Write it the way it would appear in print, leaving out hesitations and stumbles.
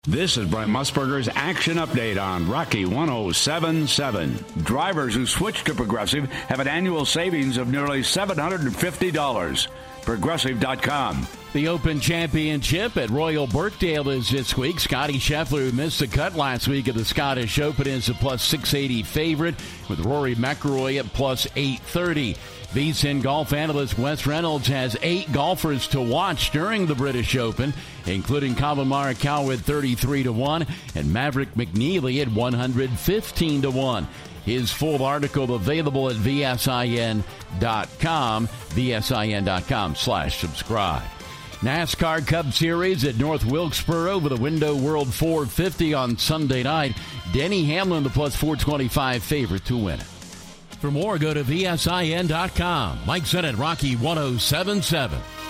This is Brent Musburger's Action Update on Rocky 107.7. Drivers who switch to Progressive have an annual savings of nearly $750. Progressive.com. The Open Championship at Royal Birkdale is this week. Scotty Scheffler, who missed the cut last week at the Scottish Open, is a plus 680 favorite, with Rory McIlroy at plus 830. VSiN golf analyst Wes Reynolds has 8 golfers to watch during the British Open, including Colin Morikawa at 33-1 and Maverick McNeely at 115-1. His full article available at vsin.com, vsin.com/subscribe. NASCAR Cup Series at North Wilkesboro with the Window World 450 on Sunday night. Denny Hamlin, the plus 425 favorite to win it. For more, go to vsin.com. Mike Sennett, Rocky 107.7.